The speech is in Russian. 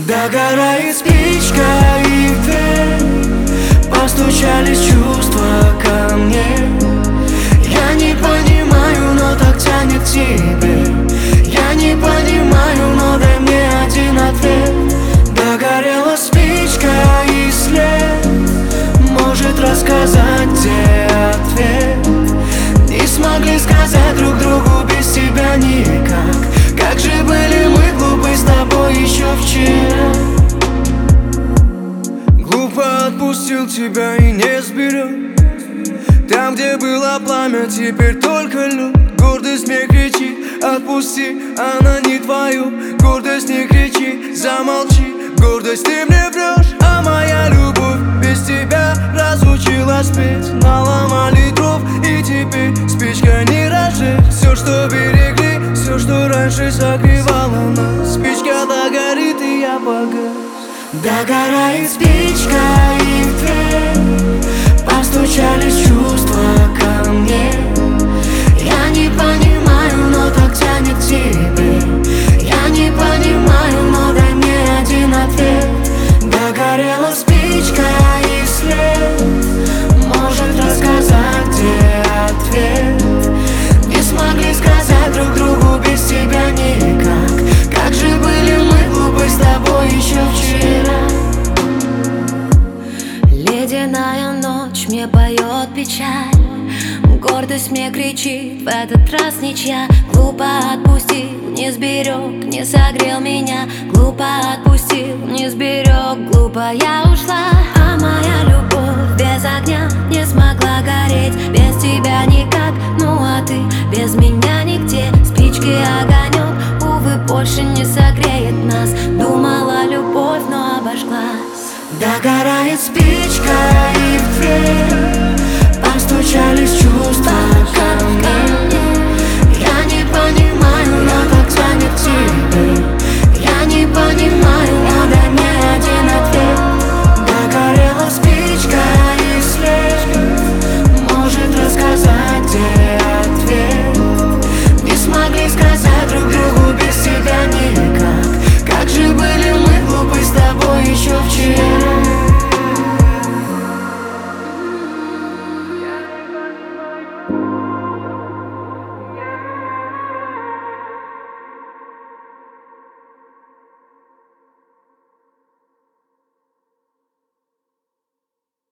Догорает спичка и в дверь постучались чувства ко мне. Я не понимаю, но так тянет к тебе. Я не понимаю, но дай мне один ответ. Догорела спичка и след может рассказать, где ответ. Не смогли сказать друг другу без тебя никак. Как же были мы глупы с тобой еще вчера. Глупо отпустил тебя и не сберег. Там, где было пламя, теперь только лед. Гордость мне кричит: отпусти, она не твою. Гордость не кричи, замолчи. Гордость, ты мне врешь, а моя любовь без тебя разучилась петь. Наломали дров, и теперь спичка не разжечь. Все, что берегли, все, что раньше согревало нас, спичка догорит, и я погас. Догорает спичка и в дверь постучались чувства ко мне. Я не понимаю, но так тянет к тебе. Я не понимаю, но дай мне один ответ. Догорела спичка и след может рассказать, где ответ. Не смогли сказать друг другу без тебя никак. Как же были мы глупы с тобой еще вчера. Ледяная ночь мне поет печаль. Гордость мне кричит: в этот раз ничья. Глупо отпустил, не сберег, не согрел меня. Глупо отпустил, не сберег, глупо я ушла. А моя любовь без огня не смогла гореть. Без тебя никак, ну а ты без меня нигде. Спички огонек, увы, больше не согреет нас. Думала любовь, но обожглась. Догорает спичка и в дверь постучались чувства ко мне.